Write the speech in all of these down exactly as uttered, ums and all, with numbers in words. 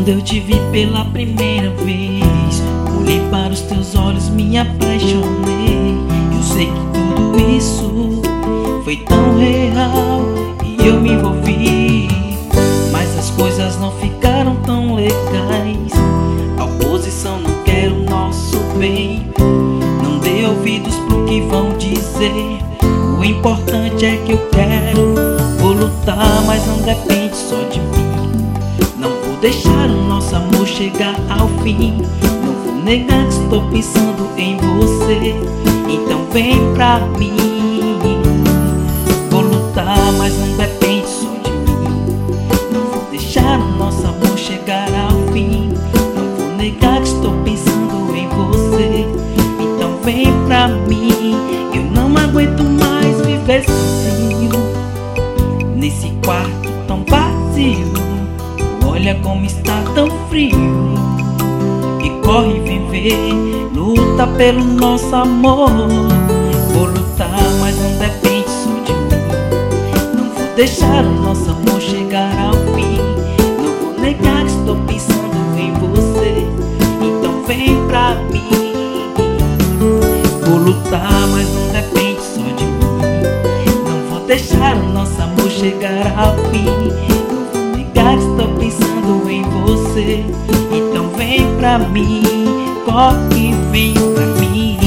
Quando eu te vi pela primeira vez, olhei para os teus olhos, me apaixonei. Eu sei que tudo isso foi tão real e eu me envolvi, mas as coisas não ficaram tão legais. A oposição não quer o nosso bem, não dê ouvidos pro que vão dizer. O importante é que eu quero, vou lutar, mas não depende só de mim. Não vou deixar o nosso amor chegar ao fim, não vou negar que estou pensando em você. Então vem pra mim. Vou lutar, mas não depende só de mim. Não vou deixar o nosso amor chegar ao fim, não vou negar que estou pensando em você. Então vem pra mim. Eu não aguento mais viver sozinho nesse quarto tão vazio. Olha como está tão frio. E corre, vem ver, luta pelo nosso amor. Vou lutar, mas não depende só de mim. Não vou deixar o nosso amor chegar ao fim, não vou negar que estou pensando em você. Então vem pra mim. Vou lutar, mas não depende só de mim. Não vou deixar o nosso amor chegar ao fim, não vou negar que estou pensando em você. Então vem pra mim, corre, vem pra mim.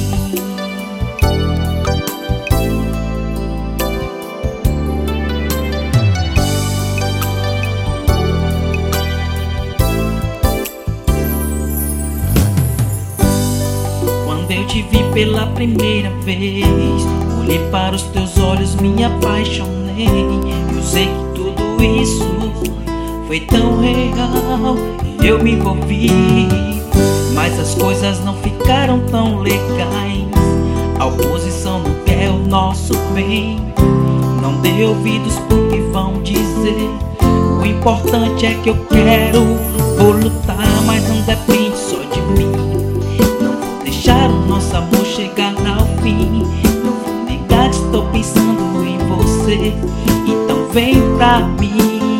Quando eu te vi pela primeira vez, olhei para os teus olhos, me apaixonei. Eu sei que tudo isso foi tão real e eu me envolvi, mas as coisas não ficaram tão legais. A oposição não quer o nosso bem, não dê ouvidos pro que vão dizer. O importante é que eu quero, vou lutar, mas não depende só de mim. Não vou deixar o nosso amor chegar ao fim, não vou negar que estou pensando em você. Então vem pra mim.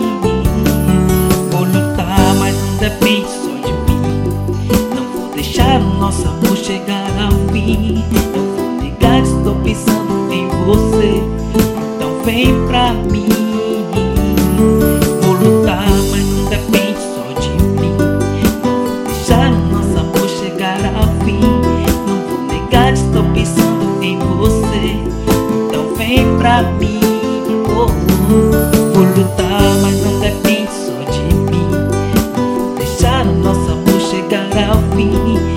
Vou lutar, mas não depende só de mim. Não vou deixar o nosso amor chegar ao fim, não vou negar que estou pensando em você. Então vem pra mim. Vou lutar, mas não depende só de mim. Não vou deixar o nosso amor chegar ao fim, não vou negar que estou pensando em você. Então vem pra mim. Oh, oh. Vou lutar, mas não depende só de mim. Não vou deixar o nosso amor chegar ao fim,